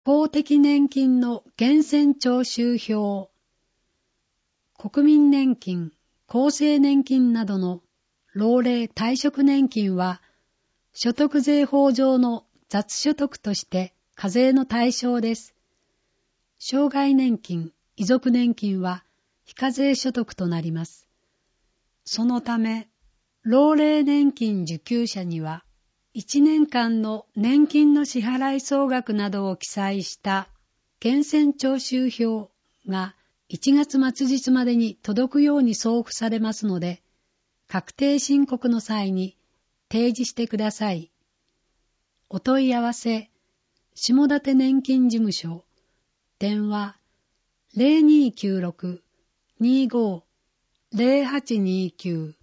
公的年金の源泉徴収票、国民年金、厚生年金などの老齢退職年金は、所得税法上の雑所得として課税の対象です。生涯年金、遺族年金は非課税所得となります。そのため、老齢年金受給者には、1年間の年金の支払い総額などを記載した源泉徴収票が1月末日までに届くように送付されますので、確定申告の際に提示してください。お問い合わせ、下館年金事務所、電話 0296-25-0829